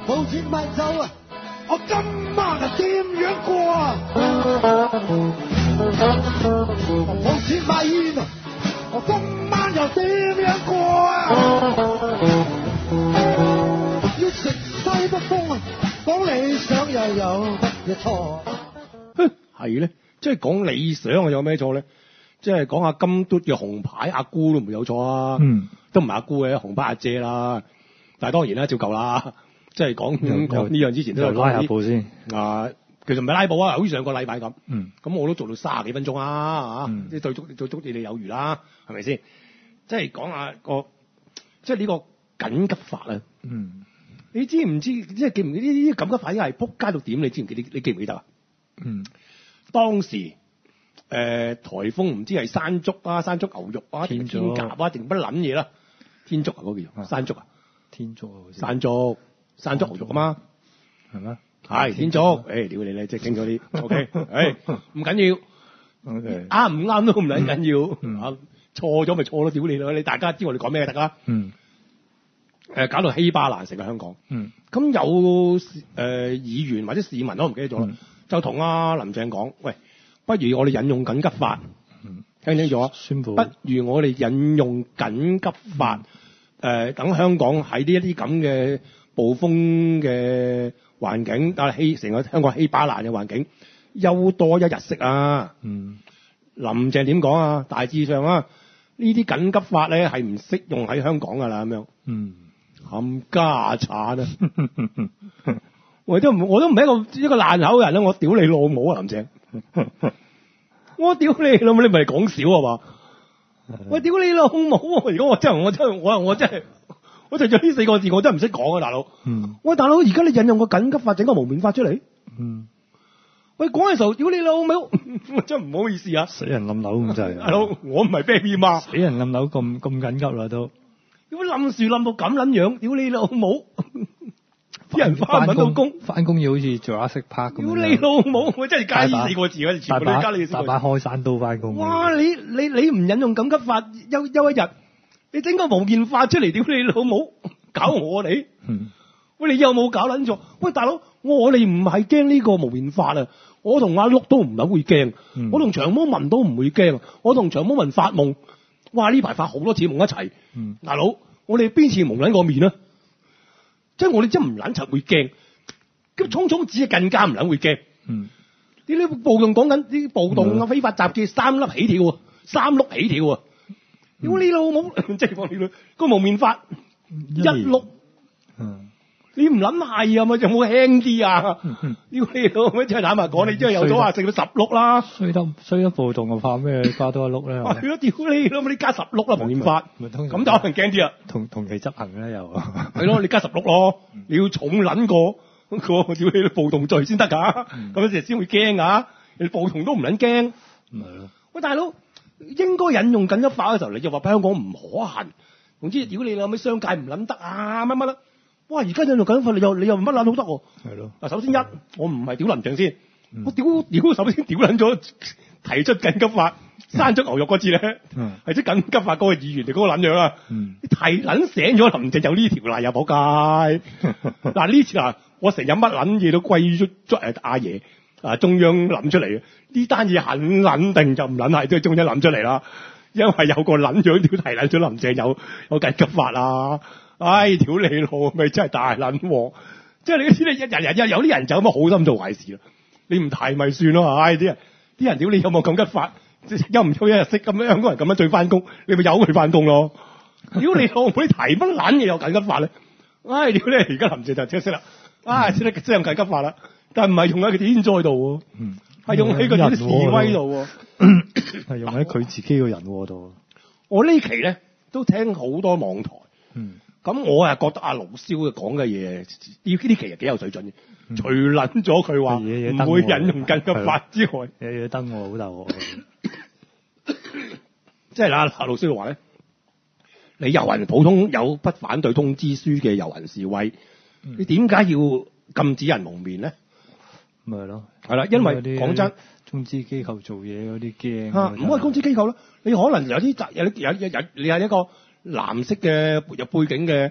冇錢買酒啊！我今晚係點樣過啊？冇錢買煙啊！我今晚又點樣過啊？要食西北風啊！講理想又有乜嘢錯？ 係咧，即係講理想有咩錯咧？即係講下金嘟嘅紅牌阿姑都唔會有錯啊！都唔係阿姑嘅紅牌阿姐啦。但係當然啦，照舊啦。即係講呢樣之前都有拉下步先啊，其實唔係拉步啊，好似上個禮拜咁。咁我都做到30幾分鐘啊，即係對足你哋有餘啦，係咪先？即係講下即係呢個緊急法啊。你知唔知？即係記唔記呢啲緊急法已經係撲街到點？你知唔記？你記唔記得啊？當時颱風唔知係山竹啊、山竹牛肉啊、定天鴿啊，定乜撚嘢啦？天竺啊，嗰個叫山竹啊， 天竺啊， 山竹牛肉啊嘛， 係咩？ 係天竺，屌你咧，即係傾咗啲 ，OK，唔緊要，OK，啱唔啱都唔撚緊要，錯咗咪錯咯，屌你咯，你大家知我哋講咩？大家，搞到稀巴爛成個香港，咁有議員或者市民都唔記得咗啦，就同阿林鄭講，喂，不如我哋引用緊急法，聽清楚啊， 宣布， 不如我哋引用緊急法，等香港喺呢一啲咁嘅暴風嘅環境，但係成個香港稀巴爛嘅環境，休多一日息啊！林鄭點講啊？大致上啊，呢啲緊急法咧係唔適用喺香港噶啦，咁樣。冚家產啊！我都唔係一個爛口人啦！我屌你老母啊，林鄭！我屌你老母！你唔係講笑啊嘛？我屌你老母！如果我真係。我就咗呢4個字，我真係唔識講啊，大佬。喂，大佬，而家你引用個緊急法，整個無面法出嚟。喂，講嘅時候，屌你老母，真係唔好意思啊！ 死人冧樓咁滯。 大佬，我唔係 baby 嘛。 死人冧樓咁緊急啦都。 點解冧樹冧到咁撚樣？屌你老母！啲人翻唔到工， 翻工要好似Jurassic Park咁。 屌你老母！我真係加呢4個字啊！全部都加呢4個字。 大把開山刀翻工。 哇！你唔引用緊急法休一日？你整個無面法出嚟，屌你老母，搞我哋！喂，你有冇搞撚錯？喂，大佬，我哋唔係驚呢個無面法啊！我同阿碌都唔撚會驚，我同長毛文都唔會驚，我同長毛文發夢，哇！呢排發好多次夢一齊，大佬，我哋邊次蒙撚過面啊？即係我哋真唔撚柒會驚，咁匆匆只係更加唔撚會驚。啲暴動講緊啲暴動啊，非法集結3粒起跳啊，3碌起跳啊！屌你老母！即係講你個無面法1碌，你唔諗係啊？咪有冇輕啲啊？屌你老母！真係坦白講，你真係有咗話食到10碌啦。 衰得暴動啊，怕咩？加多1碌咧。 係咯，屌你老母！你加10碌啦，無面法，咁就可能驚啲啊。 同期執行咧又係咯，你加10碌咯，你要重撚過個屌你暴動罪先得㗎，咁樣時先會驚㗎。你暴動都唔撚驚， 咪係咯？ 喂，大佬。應該引用緊急法嘅時候，你就話香港唔可行。總之，屌你老味商界唔諗得啊，乜啦？哇！而家引用緊急法，你又乜撚都得喎？係咯。嗱，首先我唔係屌林鄭先，我屌首先屌撚咗提出緊急法山竹牛肉嗰次咧，係即緊急法嗰個議員嚟嗰個撚樣啊！你提撚醒咗林鄭有呢條例又冇計。嗱呢次我成日乜撚嘢都歸於阿爺。中央諗出嚟嘅呢單嘢很撚定就唔撚係，都係中央諗出嚟啦。因為有個撚樣屌提撚咗林鄭有緊急法啊！唉，屌你老味真係大撚鑊！即係你知你日有啲人就咁好心做壞事啦。你唔提咪算咯，唉啲人屌你有冇緊急法？休唔休一日息咁樣香港人咁樣對翻工，你咪由佢翻工咯。屌你老妹提乜撚嘢有緊急法咧？唉，屌你而家林鄭就即係識啦，識得用緊急法啦。但唔係用喺佢天災度，係用喺佢啲示威度， 係用喺佢自己個人度。 我呢期咧都聽好多網台，咁我係覺得阿盧蕭講嘅嘢，呢期係幾有水準嘅。除撚咗佢話唔會引用緊急法之外， 嘢登我好大鑊。 即係嗱，盧蕭話咧，你遊行普通有不反對通知書嘅遊行示威，你點解要禁止人蒙面咧？ 咪係咯， 係啦，因為講真， 中資機構做嘢嗰啲驚唔好係公資機構啦，你可能有啲你係一個藍色嘅有背景嘅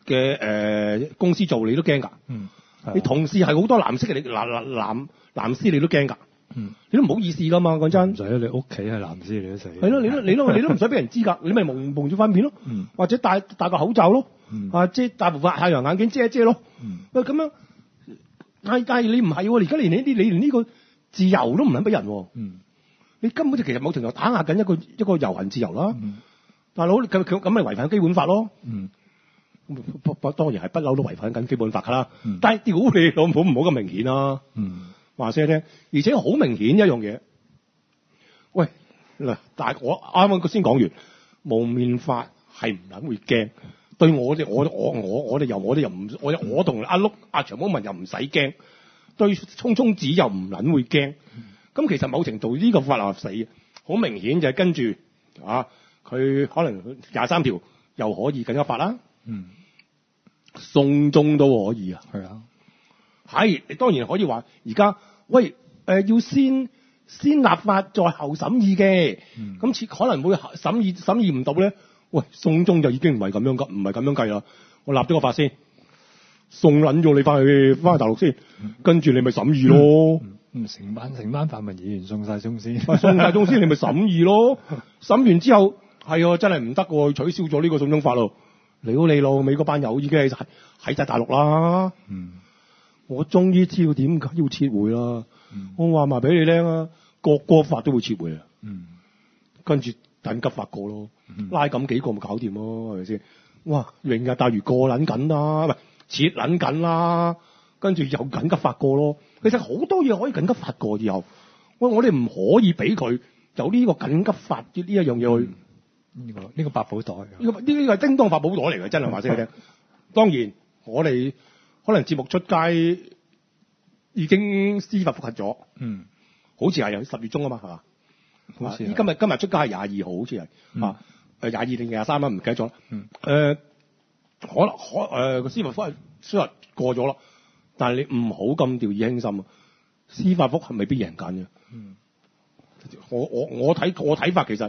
嘅公司做，你都驚㗎。你同事係好多藍色嘅，你藍絲你都驚㗎。你都唔好意思㗎嘛，講真。 唔使啊，你屋企係藍絲你都死。 係咯，你都唔使俾人知㗎，你咪蒙住塊面咯，或者戴個口罩咯，遮戴部太陽眼鏡遮一遮咯。喂，咁樣，但係你唔係喎，而家你連呢個自由都唔肯俾人喎。你根本就其實某程度打壓緊一個遊行自由啦。大佬咁咪違反基本法咯。當然係不嬲都違反緊基本法㗎啦。但係屌你老母唔好咁明顯啦。話聲聽，而且好明顯一樣嘢。喂嗱，但係我啱啱先講完，蒙面法係唔撚會驚。對我哋又唔，我同阿碌阿長毛文又唔使驚。對聰聰子又唔撚會驚。咁其實某程度呢個法律死嘅，好明顯就係跟住佢可能23條又可以緊急法啦。送中都可以啊。係啊。係，你當然可以話而家喂要先立法再後審議嘅，咁可能會審議唔到咧。喂，送中就已經唔係咁樣計啦。我立咗個法先，送撚咗你翻去大陸先，跟住你咪審議咯。 成班泛民議員送晒中先， 送晒中先，你咪審議咯。審完之後係真係唔得喎，取消咗呢個送中法咯。你老美嗰班友已經喺晒大陸啦。我終於知道點解要撤回啦。我話埋俾你聽啊，國歌法都會撤回啊。跟住緊急法過咯，拉咁幾個咪搞掂咯，係咪先？哇，明日大嶼過撚緊啦，唔係撤撚緊啦，跟住又緊急法過咯。其實好多嘢可以緊急法過以後，我哋唔可以俾佢有呢個緊急法呢一樣嘢去。 呢個百寶袋， 呢個係叮當百寶袋嚟嘅，真係話聲你聽。當然我哋可能節目出街已經司法覆核咗，好似係10月中啊嘛，係嘛？好似今日出街係22號，好似係22定23啦，唔記得咗。個司法覆核過咗啦，但係你唔好咁掉以輕心啊！司法覆核未必贏緊嘅。我睇法其實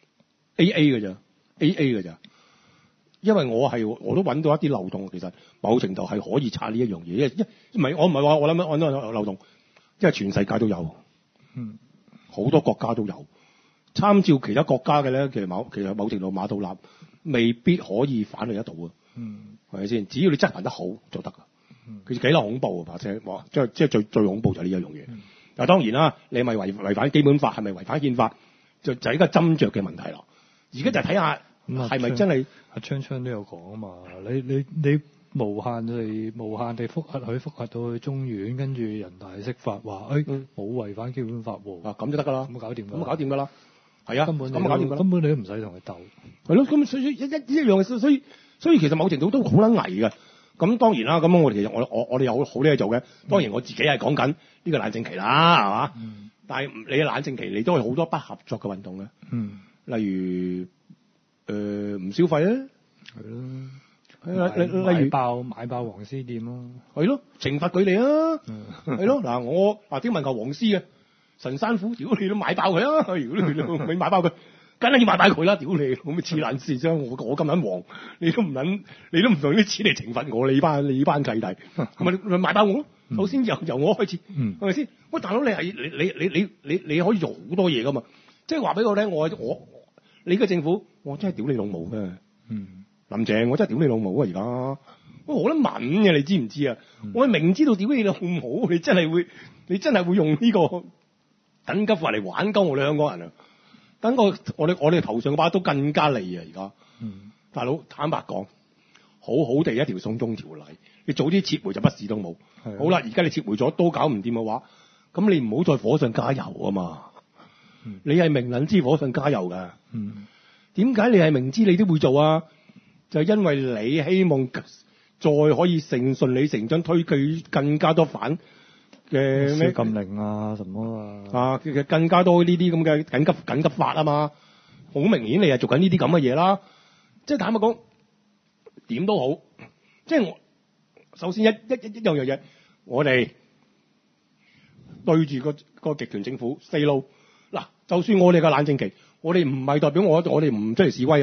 AA 嘅咋，因為我都揾到一啲漏洞，其實某程度係可以拆呢一樣嘢，我唔係話我諗揾到漏洞，因為全世界都有，好多國家都有，參照其他國家嘅咧，其實某程度馬道立未必可以反對得到啊，係咪先？只要你執行得好就得噶，其實幾撚恐怖啊！或者哇，即係最恐怖就係呢一樣嘢。但係當然啦，你係咪違反基本法，係咪違反憲法，就係一個斟酌嘅問題咯。而家就睇下係咪真係阿昌都有講啊嘛，你無限地覆核佢，覆核到去中院，跟住人大釋法話冇違反基本法喎， 咁就得㗎啦， 咁搞掂㗎啦，係啊，咁搞掂㗎啦， 根本你都唔使同佢鬥， 係咯，咁所以一樣嘅，所以其實某程度都好撚危嘅。咁當然啦，咁我哋其實我哋有好多嘢做嘅。當然我自己係講緊呢個冷靜期啦，係嘛？但係你嘅冷靜期，你都係好多不合作嘅運動嘅。例如唔消費咧，係咯，例如買爆黃絲店咯， 係咯，懲罰佢哋啊，係咯。嗱，我點問求黃絲嘅陳山虎，屌你都買爆佢啊！如果你買爆佢，梗係要買爆佢啦！屌你，咁咪黐撚線啫！我咁撚黃，你都唔用啲錢嚟懲罰我，你班契弟，咪買爆我咯！首先由我開始，係咪先？喂，大佬你可以做好多嘢噶嘛？即係話俾我聽，你嘅政府，我真係屌你老母嘅。林鄭，我真係屌你老母啊！而家，我覺得敏嘅，你知唔知啊？我明知道屌你老母，你真係會用呢個緊急法嚟玩鳩我哋香港人啊！等我哋頭上嘅把刀更加利啊！而家，大佬坦白講，好好地一條送中條例，你早啲撤回就乜事都冇。好啦，而家你撤回咗都搞唔掂嘅話，咁你唔好再火上加油啊嘛！你係明撚知火上加油㗎。點解你係明知你都會做啊？就係因為你希望再可以順理成章推佢更加多反嘅咩禁令啊，什麼其實更加多呢啲咁嘅緊急法啊嘛。好明顯你係做緊呢啲咁嘅嘢啦。即係坦白講，點都好，即係我首先一樣嘢，我哋對住個極權政府四路嗱，就算我哋嘅冷靜期，我哋唔係代表我哋唔出嚟示威啊。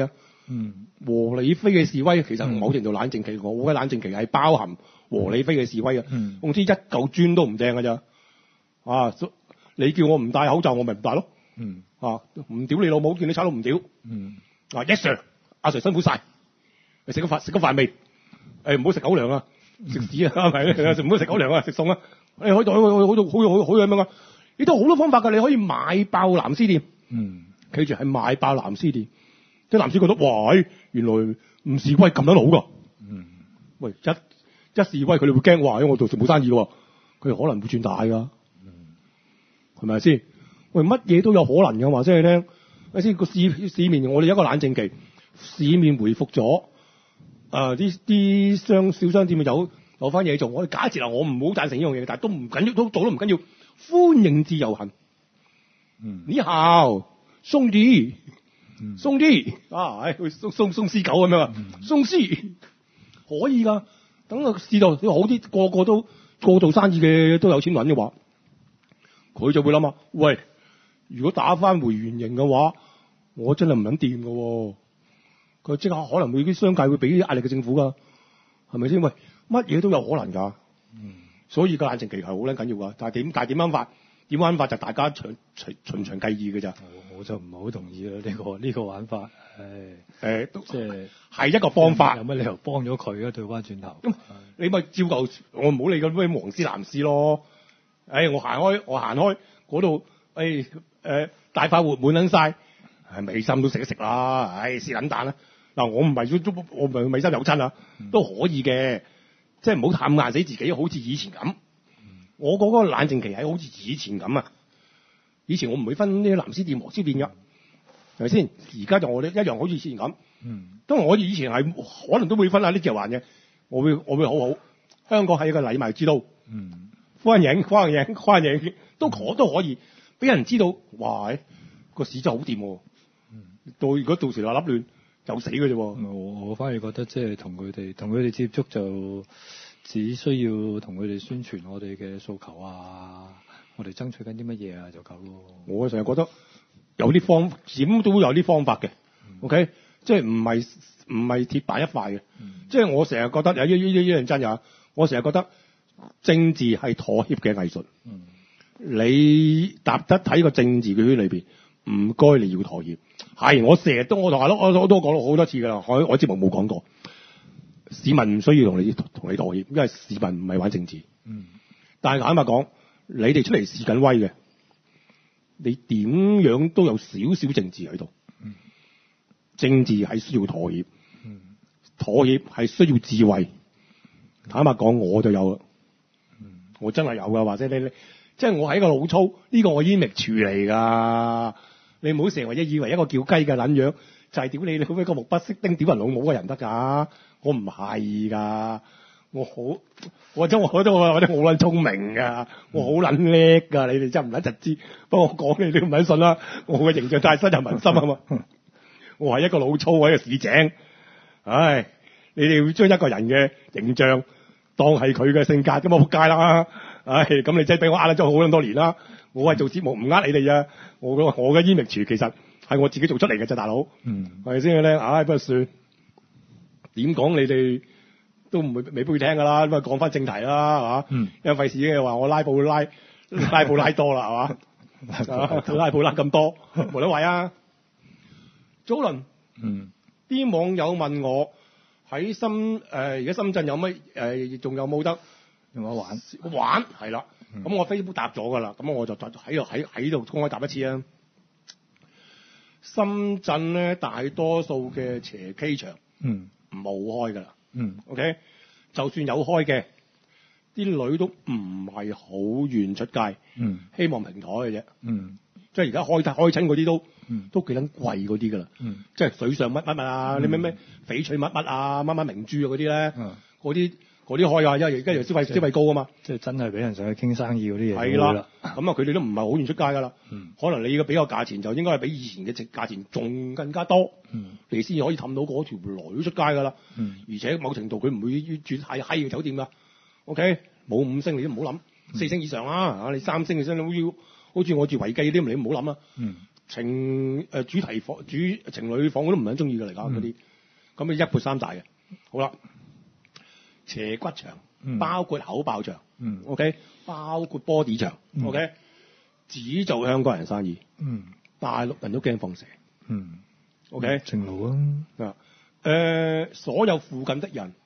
和理非嘅示威其實某程度冷靜期，我覺得冷靜期係包含和理非嘅示威嘅。總之一嚿磚都唔掟㗎咋。啊，你叫我唔戴口罩，我咪唔戴咯。啊，唔屌你老母，見你炒到唔屌。啊 ，yes sir，阿 Sir 辛苦晒，你食咗飯未？唔好食狗糧啊，食屎啊，係咪？唔好食狗糧啊，食餸啊。你可以好咁樣啊。你都好多方法㗎，你可以買爆藍絲店。記住係買爆藍絲店。啲藍絲覺得哇，原來唔示威咁樣好㗎。喂，一示威佢哋會驚，哇！我做冇生意㗎，佢哋可能會轉大㗎。係咪先？喂，乜嘢都有可能㗎，話先你聽。睇先個市面，我哋有一個冷靜期，市面回復咗，啲小商店有翻嘢做。我哋假設我唔好贊成呢樣嘢，但係都唔緊要，都做都唔緊要。歡迎自由行。你好，鬆啲啊！鬆獅狗咁樣啊，鬆獅可以㗎。等個市道好啲，個個都做生意嘅都有錢揾嘅話，佢就會諗啊，喂，如果打翻回原形嘅話，我真係唔撚掂㗎喎。佢即刻可能會啲商界會俾啲壓力嘅政府㗎，係咪先？喂，乜嘢都有可能㗎。所以個冷靜期係好撚緊要㗎。但係點玩法就大家循場計議㗎咋。 我就唔係好同意啦，呢個玩法。 都即係一個方法。 有乜理由幫咗佢啊？對翻轉頭。 你咪照舊，我唔好理嗰咩黃絲藍絲咯。我行開嗰度，大快活滿撚晒，美心都食一食啦。試撚蛋啦。嗱，我唔係美心有親啊，都可以嘅，即係唔好探硬死自己，好似以前咁。我嗰個冷靜期係好似以前咁啊。以前我唔會分呢啲藍絲店、黃絲店㗎，係咪先？而家就我哋一樣好似以前咁。當然我以前係可能都會分下呢隻環嘅，我會好好。香港係一個禮貌之都。歡迎都可以俾人知道，哇！個市真係好掂喎。如果到時話笠亂就死㗎啫喎。 我反而覺得即係同佢哋接觸就只需要同佢哋宣傳我哋嘅訴求啊，我哋爭取緊啲乜嘢啊就夠咯。 我成日覺得有啲點都有啲方法嘅。OK， 即係唔係鐵板一塊嘅。即係我成日覺得有一樣真嘅，我成日覺得政治係妥協嘅藝術。你踏得喺個政治嘅圈裏邊，唔該你要妥協。係，我成日都我都講咗好多次㗎啦。我節目冇講過，市民唔需要同你妥協，因為市民唔係玩政治。但係坦白講，你哋出嚟試緊威嘅，你點樣都有少少政治喺度。政治係需要妥協，妥協係需要智慧。坦白講，我就有啦。我真係有㗎，或者你即係我係一個老粗，呢個我已經明處嚟㗎。你唔好成日以為一個叫雞嘅撚樣就係屌你好似個目不識丁屌人老母嘅人得㗎。我唔係㗎，我真係好撚聰明㗎，我好撚叻㗎。你哋真唔撚就知，不過我講你都唔撚信啦。我嘅形象太深入民心啊嘛。我係一個老粗，我係一個市井。唉，你哋會將一個人嘅形象當係佢嘅性格咁啊，仆街啦！唉，咁你真係俾我呃咗好撚多年啦。我係做節目唔呃你哋啊。我嘅 image 其實係我自己做出嚟嘅啫，大佬。係咪先咧？唉，不過算點講，你哋都未必會聽㗎啦。咁啊，講翻正題啦，係嘛？因為費事嘅話，我拉布拉多啦，係嘛？拉布拉咁多，冇得位啊！早輪，啲網友問我喺而家深圳有乜仲有冇得用我玩係啦。咁我 Facebook 答咗㗎啦，咁我就喺度公開答一次啊。深圳咧大多數嘅斜 K 場冇開㗎啦。OK， 就算有開嘅，啲女都唔係好願出街。希望平台嘅啫。即係而家開親嗰啲都幾撚貴嗰啲㗎啦。即係水上乜啊，你咩翡翠乜啊，乜明珠啊嗰啲咧，嗰啲開啊，因為而家又消費高啊嘛。即係真係俾人上去傾生意嗰啲嘢。係啦，咁啊佢哋都唔係好願出街㗎啦。可能你要俾個價錢就應該係比以前嘅價錢仲更加多，你先可以氹到嗰條女出街㗎啦。而且某程度佢唔會住太閪嘅酒店㗎。OK， 冇5星你都唔好諗，4星以上啦。你3星嘅先要，好似我住維記啲，你唔好諗啊。 主題房、情侶房我都唔係咁中意嘅嚟㗎嗰啲，咁你一潑三大嘅。好啦，斜骨牆，包括口爆牆，OK，包括 body 牆，OK，只做香港人生意，大陸人都驚放蛇，OK， 正路啊， 所有附近的人，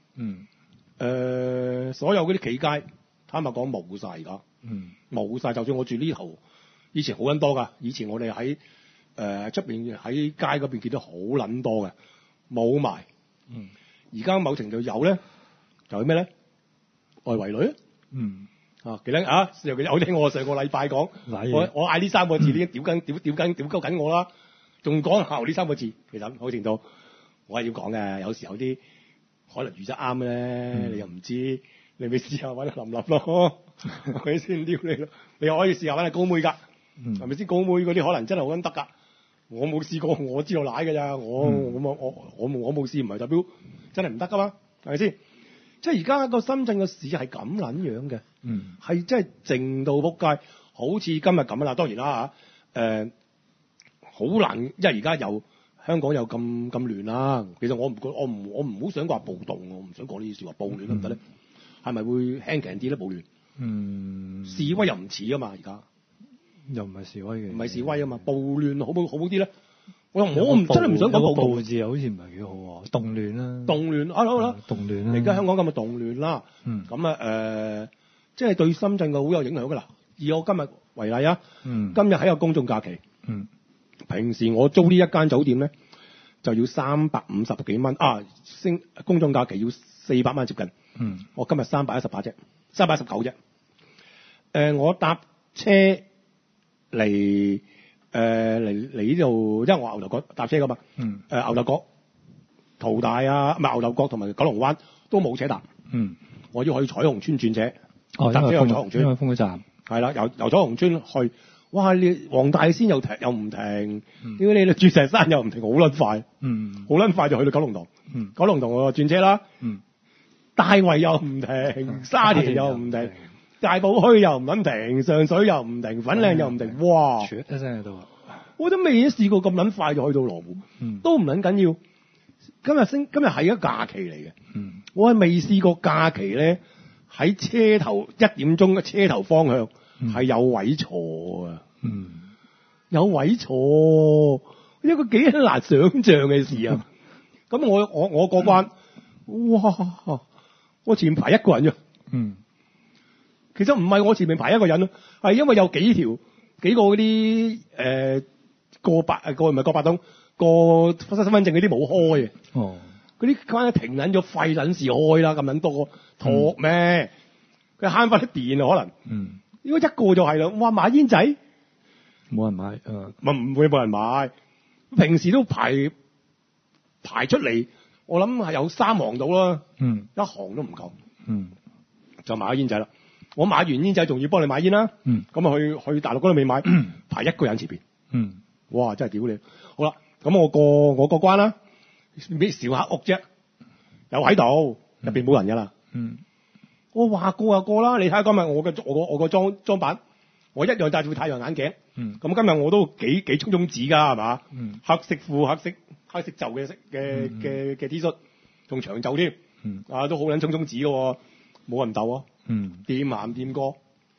所有嗰啲企街，坦白講冇晒而家，冇晒，就算我住呢頭，以前好撚多㗎，以前我哋喺出邊喺街嗰邊見到好撚多嘅，冇埋。而家某程度有咧，就係咩咧？外圍女記得啊！有聽我上個禮拜講，我嗌呢三個字，已經屌鳩緊我啦，仲講後呢三個字，其實好程度我係要講嘅。有時有啲可能預測啱咧，你又唔知，你咪試下揾阿林立咯，係咪先撩你咯？你可以試下揾阿高妹㗎，係咪先？高妹嗰啲可能真係好撚得㗎。我冇試過，我知道奶㗎咋，我冇試，唔係代表真係唔得㗎嘛，係咪先？即係而家個深圳個市係咁撚樣嘅，係真係靜到撲街，好似今日咁啦。當然啦好難，因為而家香港又咁亂啦。其實我唔好想話暴動，我唔想講呢啲説話，暴亂得唔得咧？係咪會輕強啲咧？暴亂，示威又唔似啊嘛，而家。 又唔係示威嘅， 唔係示威啊嘛，暴亂好冇啲咧？我真係唔想講暴字，好似唔係幾好喎，動亂啦， 動亂好啦， 動亂啦。 而家香港咁嘅動亂啦，咁即係對深圳嘅好有影響㗎啦。以我今日為例啊，今日喺個公眾假期，平時我租呢一間酒店咧就要350幾蚊公眾假期要400蚊接近，我今日318啫，319啫。我搭車嚟呢度，因為我牛頭角搭車噶嘛，牛頭角、淘大啊，唔係牛頭角同埋九龍灣都冇車搭，我要去彩虹村轉車，搭車去彩虹村， 因為封咗站， 係啦，由彩虹村去，哇！你黃大仙又唔停，點解你鑽石山又唔停，好撚快，好撚快就去到九龍塘，九龍塘我轉車啦，大圍又唔停，沙田又唔停。大埔墟又唔撚停，上水又唔停，粉嶺又唔停，哇！ 一聲喺度， 我都未試過咁撚快就去到羅湖，都唔撚緊要。今日係一個假期嚟嘅，我係未試過假期咧喺車頭1點鐘嘅車頭方向係有位坐啊，有位坐，一個幾難想像嘅事啊！咁我過關，哇！我前排一個人啫，其實唔係我前面排一個人咯，係因為有幾個嗰啲過八通過身份證嗰啲冇開嘅，嗰啲關停撚咗廢撚事開啦，咁撚多托咩？佢慳翻啲電啊可能，如果一個就係啦，哇買煙仔冇人買， 唔會冇人買，平時都排出嚟，我諗係有3行到啦，一行都唔夠，就買咗煙仔啦。我買完煙仔仲要幫你買煙啦，咁啊去大陸嗰度未買，排一個人前邊，哇真係屌你！好啦，咁我過關啦，咩小黑屋啫，有喺度，入邊冇人噶啦，我話過就過啦，你睇下今日我個裝扮，我一樣戴住太陽眼鏡，咁今日我都幾衝子噶係嘛，黑色褲、黑色袖嘅 T 恤，仲長袖添，都好撚衝子嘅，冇人鬥啊！掂鹹掂過，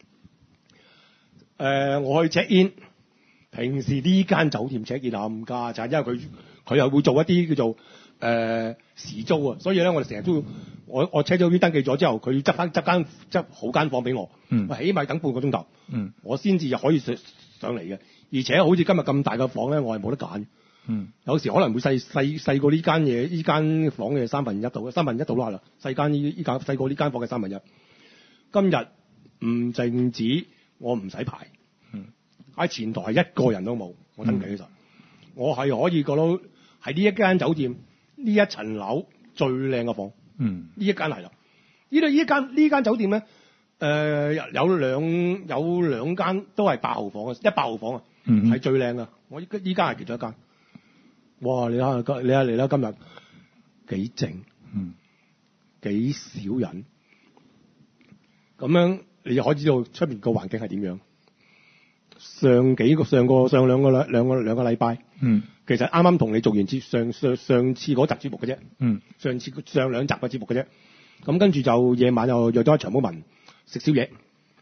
我去 check in。平時呢間酒店 check in 冚家就係因為佢又會做一啲叫做時租啊，所以咧我哋成日都要我 check 咗 in 登記咗之後，佢要執好間房俾我，我起碼等半個鐘頭，我先至可以上嚟嘅。而且好似今日咁大嘅房咧，我係冇得揀。有時可能會細過呢間房嘅1/3度，1/3度啦，細過呢間房嘅1/3。今日唔淨止我唔使排，喺前台一個人都冇，我登記嘅時候，我係可以覺到係呢一間酒店呢一層樓最靚嘅房，呢一間係啦。呢間酒店咧，有兩間都係8號房嘅，100號房啊，係最靚嘅。我依間係其中一間。哇！你睇嚟啦，今日幾靜，幾少人。咁樣你就可以知道出面個環境係點樣。 上兩個禮拜，其實啱啱同你做完上次嗰集節目嘅啫，上兩集嘅節目嘅啫。咁跟住就夜晚又約咗長毛文食宵夜。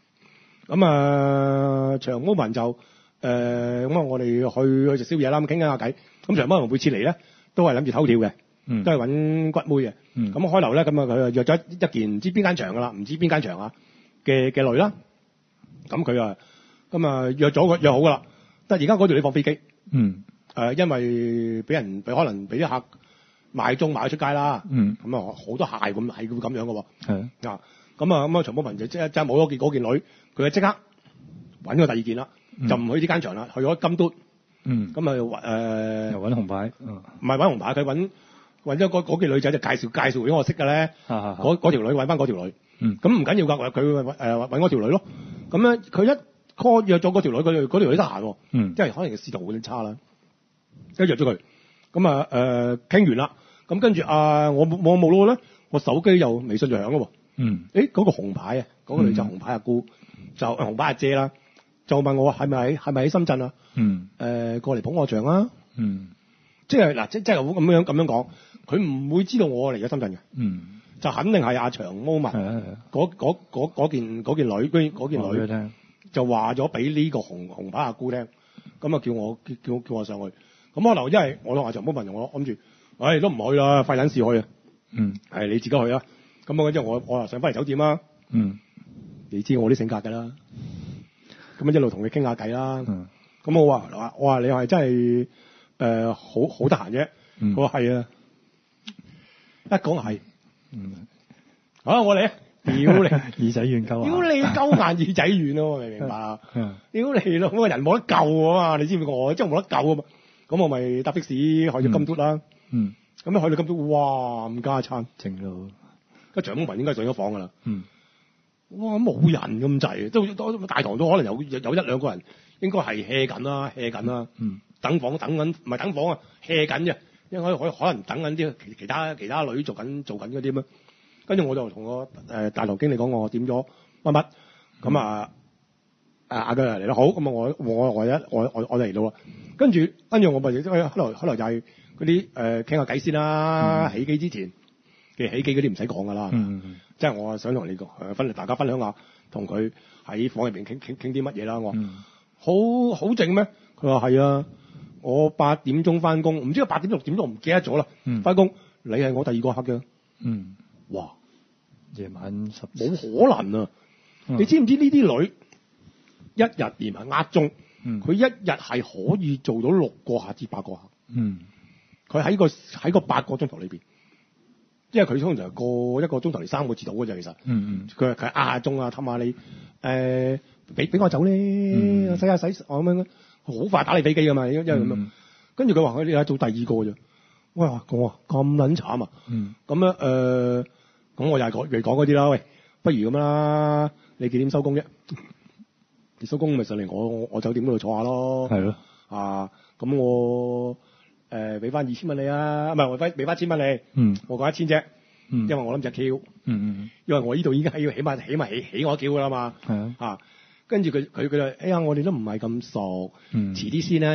咁長毛文就咁我哋去食宵夜啦，咁傾緊下偈。咁長毛文每次嚟咧都係諗住偷跳嘅，都係揾骨妹嘅。咁開頭咧咁佢約咗一件唔知邊間場噶啦，唔知邊間場啊嘅女啦。咁佢約好噶啦，但係而家嗰條女放飛機。因為可能俾啲客買咗出街啦。咁好多蟹咁係會咁樣嘅喎。係啊。咁長毛文就即係冇咗嗰件女，佢就即刻揾個第二件啦，就唔去呢間場啦，去咗金嘟。咁又揾紅牌。 唔係揾紅牌，佢揾咗嗰件女仔就介紹俾我識嘅咧。嗰條女揾翻嗰條女。咁唔緊要㗎，佢揾嗰條女咯。咁咧佢一 call 約咗嗰條女，嗰條女得閒喎。即係可能市道好差啦。跟住約咗佢。咁傾完啦。咁跟住我冇咯咧，我手機又微信就響咯喎。嗰個紅牌啊，嗰個女仔紅牌阿姑，就紅牌阿姐啦，就問我係咪喺深圳啊？過嚟捧我場啊？即係嗱，即係咁樣講，佢唔會知道我嚟咗深圳嘅。就肯定係阿長毛文嗰件女就話咗俾呢個紅牌阿姑聽，咁啊叫我上去。咁可能因為我同阿長毛文，我諗住，都唔去啦，費撚事去啊。係你自己去啦。咁之後我又上翻嚟酒店啦。你知我啲性格㗎啦。咁一路同佢傾下偈啦。咁我話你係真係好得閒啫。佢話係啊。一講係。好，我嚟啊！屌你耳仔軟鳩。屌你鳩硬耳仔軟咯，明唔明白啊？屌你咯，我個人冇得救啊嘛！你知唔知我真係冇得救啊嘛？咁我咪搭的士去咗金嘟啦。咁去到金嘟，哇！唔加餐， 正咯。 個長毛文應該上咗房㗎啦。哇！冇人咁滯，都大堂都可能有一兩個人，應該係 hea 緊啦。等房等緊，唔係等房啊 hea 緊啫，因為可能等緊啲其他女做緊嗰啲咩。跟住我就同個大堂經理講，我點咗乜乜。咁阿佢嚟啦，好。咁我嚟到啦。跟住我咪可能就係嗰啲傾下偈先啦。起機之前。起機嗰啲唔使講㗎啦，即係我想同你大家分享下，同佢喺房入邊傾啲乜嘢啦。我好靜咩？佢話係啊，我8點鐘翻工，唔知8點6點鐘我唔記得咗啦。翻工，你係我第二個客嘅。哇！ 夜晚冇可能啊！你知唔知呢啲女一日連埋鐘，佢一日係可以做到6個客至8個客。佢喺個8個鐘頭裏邊。因為佢通常一個鐘頭嚟3個字到嘅啫，其實。佢係壓鐘啊，氹下你，俾我走咧，洗我咁樣，好快打你飛機㗎嘛，因為咁樣。跟住佢話佢哋做第二個啫。哇！咁撚慘啊！咁樣咁我又係講嗰啲啦。喂，不如咁啦，你幾點收工啫？你收工咪上嚟我酒店嗰度坐下咯。係咯。咁我。俾翻2000蚊你啊，唔係我俾翻1000蚊你。我講1000啫。因為我諗隻 Q。因為我呢度已經係要起碼起我叫㗎啦嘛。跟住佢就哎呀，我哋都唔係咁熟。遲啲先啦。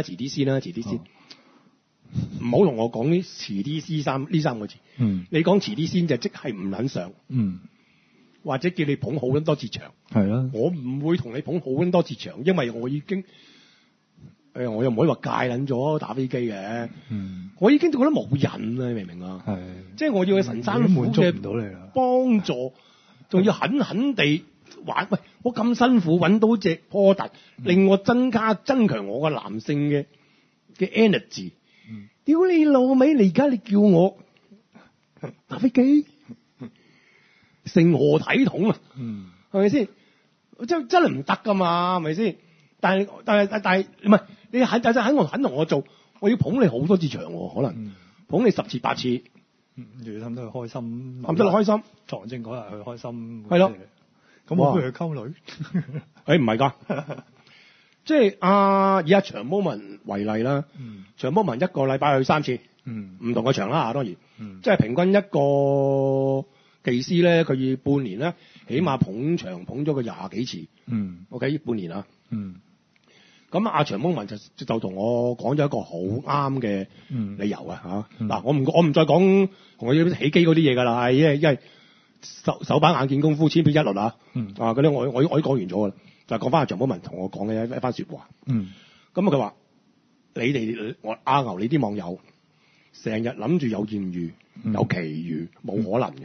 唔好同我講啲遲啲呢三個字。你講遲啲先就即係唔撚上。或者叫你捧好多次場。係啦。我唔會同你捧好多次場，因為我已經。我又唔可以話戒撚咗打飛機嘅。我已經覺得冇癮啦，你明唔明啊？即係我要去神山虎嘅幫助，仲要狠狠地玩。喂，我咁辛苦揾到隻波特，令我增強我個男性嘅 energy。屌你老味！你而家你叫我打飛機，成何體統啊？係咪先？真係唔得噶嘛？係咪先？但係唔係你肯同我做，我要捧你好多次場喎，可能捧你10次8次。 你氹得佢開心， 氹得佢開心， 撞正嗰日佢開心。 係咯。 咁我不如去溝女。 唔係㗎。即係以長毛文為例啦。長毛文一個禮拜去3次。唔同嘅場啦，當然。即係平均一個技師咧，佢要半年咧，起碼捧場捧咗個20幾次。OK，半年啊。 咁阿長毛文就同我講咗一個好啱嘅理由啊嚇。嗱，我唔再講同佢起機嗰啲嘢㗎啦，因為手板眼見功夫千篇一律啊。嗰啲我已經講完咗㗎啦，就講翻阿長毛文同我講嘅一番説話。咁佢話：你哋阿牛你啲網友成日諗住有豔遇、有奇遇，冇可能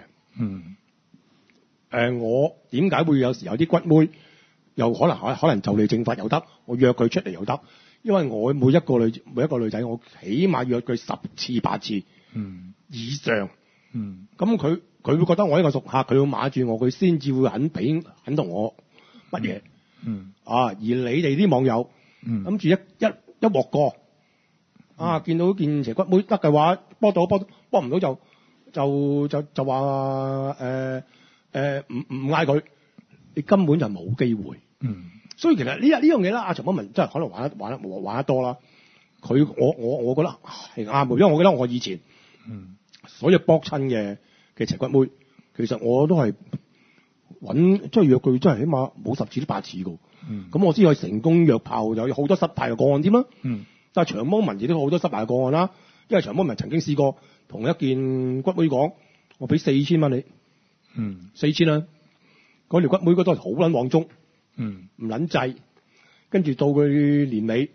嘅。我點解會有時有啲骨妹？又可能就你正法又得，我約佢出嚟又得，因為我每一個女仔，我起碼約佢10次8次以上。咁佢會覺得我一個熟客，佢要碼住我，佢先至會肯同我乜嘢。而你哋啲網友諗住一鑊過，見到件邪骨妹得嘅話，幫唔到就話唔嗌佢，你根本就冇機會。所以其實呢樣嘢啦，阿長毛文真係可能玩得多啦。我覺得係啱嘅，因為我記得我以前所有搏親嘅邪骨妹，其實我都係即係約佢，真係起碼冇10次都8次嘅。咁我先可以成功約炮，有好多失敗嘅個案添啦。但係長毛文亦都好多失敗嘅個案啦，因為長毛文曾經試過同一件骨妹講，我俾4000蚊你，4000啦。嗰條骨妹嗰度好撚旺中，唔撚制，跟住到佢年尾，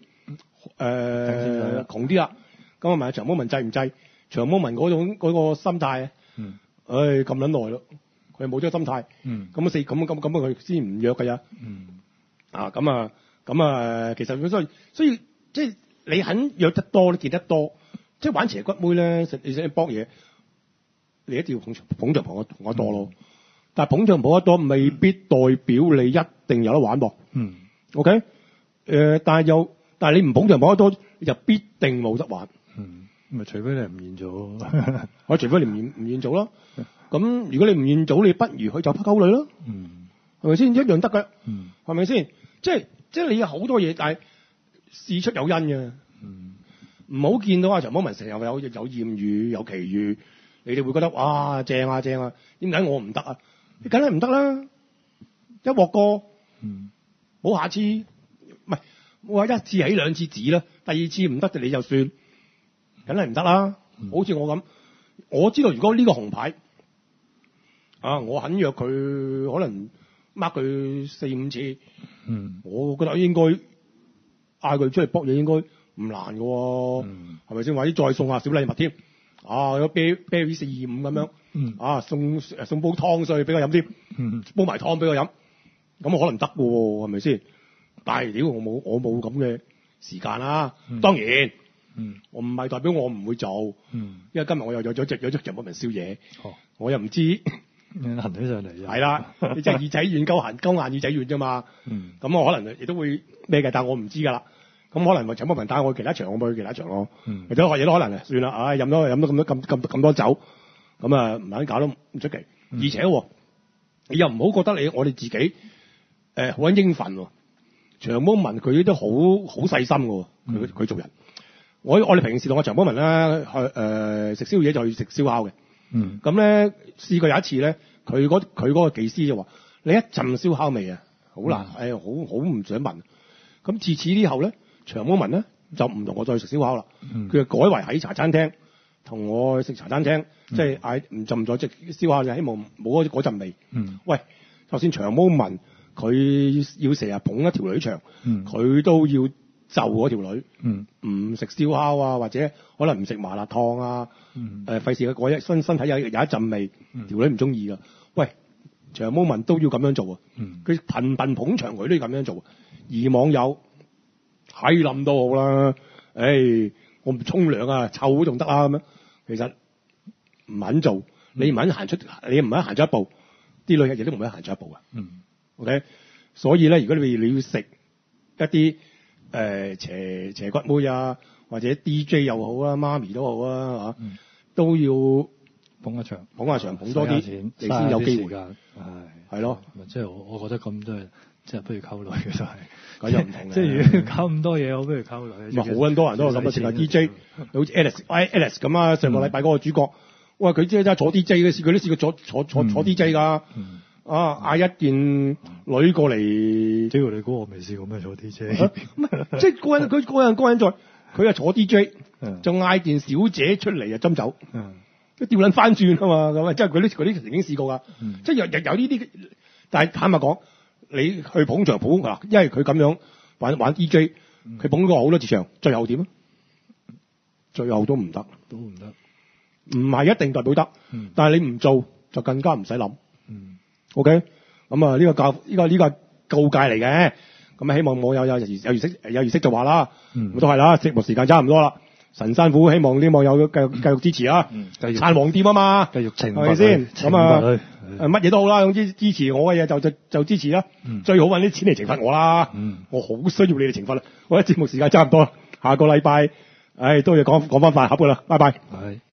窮啲啦，咁我問長毛文制唔制？長毛文嗰個心態，咁撚耐咯，佢冇咗心態，咁佢先唔約㗎呀。其實所以即係你肯約得多，你見得多，即係玩邪骨妹咧，你想搏嘢，你一定要捧場捧得多咯。但係捧場捧得多，未必代表你一定有得玩噃。OK，但係你唔捧場捧得多，你就必定冇得玩。 咪除非你唔願做， 除非你唔願做咯。咁如果你唔願做，你不如去就溝女咯。係咪先一樣得㗎？係咪先？即係你有好多嘢，但係事出有因嘅。唔好見到阿長毛文成日有豔遇有奇遇，你哋會覺得哇正啊！點解我唔得啊？你梗係唔得啦！一鑊過，冇下次，唔係我話一次起2次止啦，第2次唔得就你就算，梗係唔得啦。好似我咁，我知道如果呢個紅牌，我肯約佢，可能掹佢4-5次，我覺得應該嗌佢出嚟搏嘢應該唔難嘅喎，係咪先？或者再送下小禮物添，有啤425咁樣，送煲湯上去俾我飲添，煲埋湯俾我飲，咁我可能得嘅喎，係咪先？但係屌我冇咁嘅時間啦。當然，我唔係代表我唔會做，因為今日我又有咗長毛文宵夜，我又唔知行起上嚟係啦，你真係耳仔軟鳩硬耳仔軟啫嘛。咁我可能亦都會咩嘅，但我唔知㗎啦。咁可能長毛文帶我去其他場，我咪去其他場咯。或者學嘢都可能算啦。飲咗咁多酒，咁啊唔肯搞都唔出奇。而且你又唔好覺得我哋自己好撚應份喎。長毛文佢都好細心嘅喎，佢做人。我哋平時同我長毛文咧去食宵夜就去食燒烤嘅。咁咧試過有一次咧，佢嗰個技師就話：你一陣燒烤味啊，好難，好唔想聞。咁自此之後咧，長毛文咧就唔同我再去食燒烤啦。佢就改為喺茶餐廳同我去食茶餐廳，即係嗌唔再食燒烤，就希望冇嗰陣味。喂，就算長毛文佢要成日捧一條女場，佢都要就嗰條女，唔食燒烤啊，或者可能唔食麻辣燙啊，費事佢身體有一陣味，條女唔中意噶。喂，長毛文都要咁樣做啊！佢頻頻捧場，佢都要咁樣做。而網友係冧都好啦，我唔沖涼啊，臭都仲得啊咁樣。其實唔肯做，你唔肯行出一步，啲女亦都唔肯行出一步啊。OK， 所以咧，如果你要食一啲邪骨妹啊，或者 DJ 又好啊，媽咪都好啊，都要捧下場， 捧多啲，你先有機會。係咯， 即係我覺得咁都係，即係不如溝女嘅都係。 咁又唔同嘅， 即係如果搞咁多嘢，我不如溝女。 好撚多人都係咁啊，成日 DJ，好似 Alex 咁啊，上個禮拜嗰個主角，哇！佢即係坐 DJ 嘅，佢都試過坐 DJ 㗎。嗌一件女過嚟， 只要你估我未試過咩坐 DJ， 唔係即係個人在，佢係坐 DJ，就嗌件小姐出嚟啊斟酒，都調撚翻轉啊嘛，咁啊，即係佢啲曾經試過㗎，即係有呢啲，但係坦白講，你去捧場捧嗱，因為佢咁樣玩 DJ，佢捧過好多次場，最後點啊？最後都唔得，唔係一定代表得，但係你唔做就更加唔使諗。OK， 咁啊呢個告誡嚟嘅，咁啊希望網友有意識就話啦，都係啦，節目時間差唔多啦，神山虎希望啲網友繼續支持啦，撐黃店啊嘛， 繼續懲罰係咪先？咁啊乜嘢都好啦，總之支持我嘅嘢就支持啦，最好揾啲錢嚟懲罰我啦，我好需要你哋懲罰啦。我覺得節目時間差唔多啦，下個禮拜，都要講翻飯盒噶啦，拜拜。